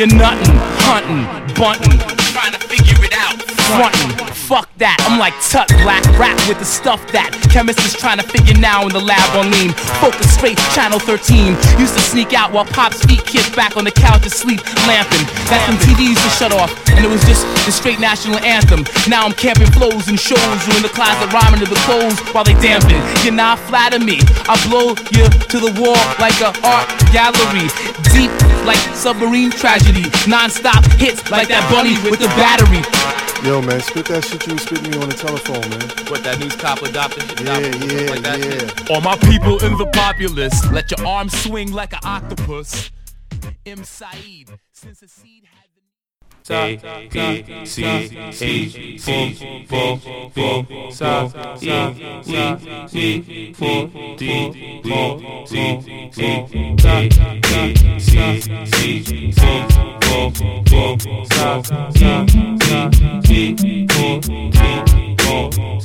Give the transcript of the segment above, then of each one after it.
You're nuttin', huntin', buntin', trying to figure it out. Frontin', fuck that, I'm like Tut Black, rap with the stuff that chemists is trying to figure now in the lab on lean. Focus straight, channel 13. Used to sneak out while Pop's feet kicked back on the couch asleep, lamping. That's when TV used to shut off, and it was just the straight national anthem. Now I'm camping flows and shows, or in the closet rhyming to the clothes while they dampen. You're not flatter me, I blow you to the wall like a art gallery. Deep like submarine tragedy, non-stop hits like that bunny with the battery. Yo, man, spit that shit you was spitting me on the telephone, man. What, that news cop adopted? Yeah. All my people in the populace, let your arms swing like an octopus. M. Saeed, since the seed had the... A, B, C, H, C, 4, 4, South, E, E, 4, D, D, Z, Z, A, B, C, 4, 4, South, E, E, 4, D, Z,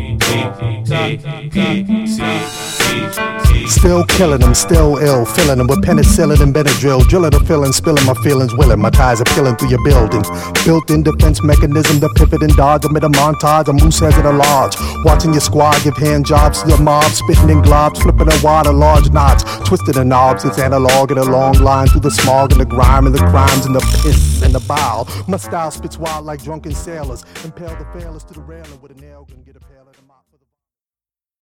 Z, Still killing them, still ill, filling them with penicillin and Benadryl, drilling the feeling, spilling my feelings, willing. My ties are peeling through your buildings. Built-in defense mechanism to pivot and dodge amid a montage of moose heads at a lodge. Watching your squad give hand jobs to the mob, spitting in globs, flipping a wad of large knots, twisting the knobs. It's analog in a long line through the smog and the grime and the crimes and the piss and the bile. My style spits wild like drunken sailors, impale the failures to the railing with a nail gun, get a